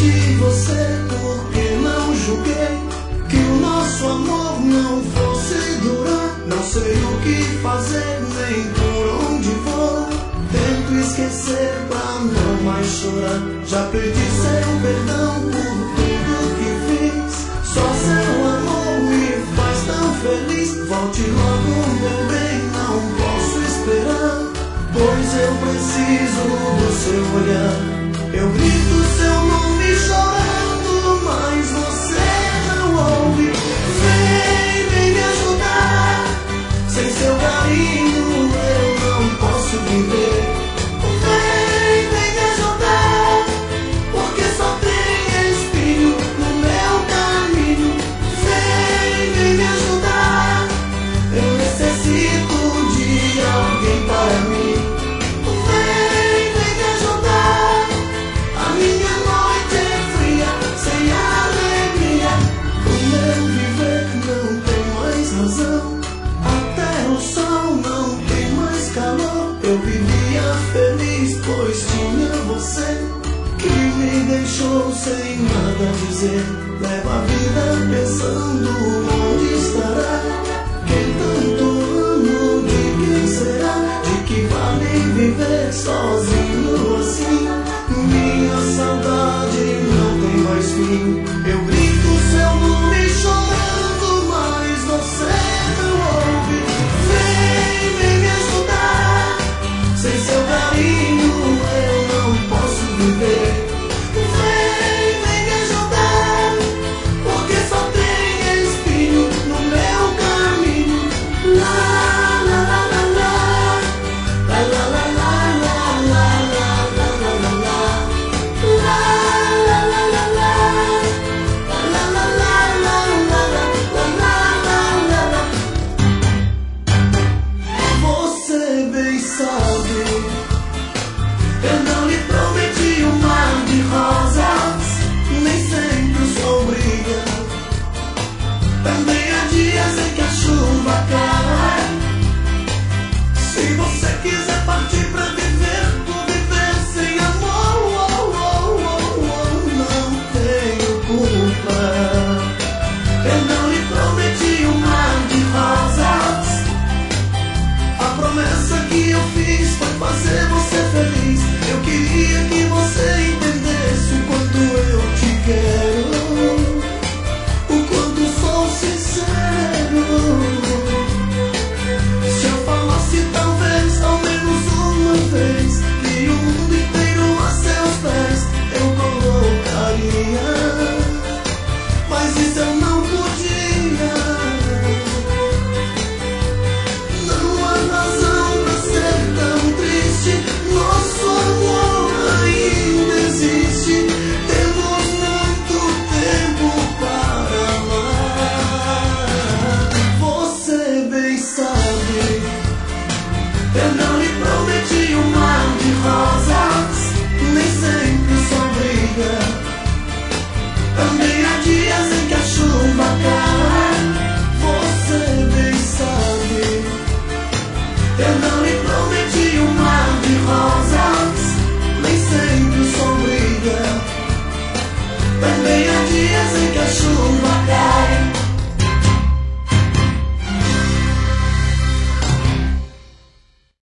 prometi você porque não julguei que o nosso amor não fosse durar. Não sei o que fazer nem por onde vou. Tento esquecer pra não mais chorar. Já pedi seu perdão por tudo que fiz. Só seu amor me faz tão feliz. Volte logo, meu bem, não posso esperar, pois eu preciso do seu olhar. Eu grito seu nome chorando, mas você não ouve. Vem, vem me ajudar. Sem seu carinho eu não posso viver. Vem, vem me ajudar, porque só tem espinho no meu caminho. Vem, vem me ajudar. Eu necessito de alguém para mim. Vem, vem me ajudar. A minha noite é fria, sem alegria. O meu viver não tem mais razão. Até o sol não tem mais calor. Eu vivia feliz, pois tinha você, que me deixou sem nada a dizer. Leva a vida pensando onde estará quem tanto amo, de quem será, de que vale viver sozinho assim. Minha saudade não tem mais fim. Eu grito seu nome chorando, mas você não ouve. Vem, vem me ajudar. Sem seu carinho eu não posso viver. Vem, vem me ajudar, porque só tem espinho no meu caminho. Lá, lá, lá, lá, lá. Lá, lá, lá, lá, lá, lá, lá, lá, lá, lá. Você bem sabe, eu não lhe prometi um mar de rosas, nem sempre sombria. Também há dias em que a chuva cai. Se você quiser partir pra viver, vou viver sem amor. Não tenho culpa. Eu não lhe prometi um mar de rosas. A promessa que eu fiz foi fazer você feliz. Eu queria que você entendesse o quanto eu te quero, o quanto sou sincero. Se eu falasse talvez, ao menos uma vez, que o mundo inteiro a seus pés eu colocaria, mas isso eu não podia. Não há razão pra ser tão triste. Nosso amor ainda existe. Temos muito tempo para amar. Você bem sabe, eu não lhe prometi um mar de rosas, nem sempre sombria. Também há dias em que a chuva cai. Você bem sabe, eu não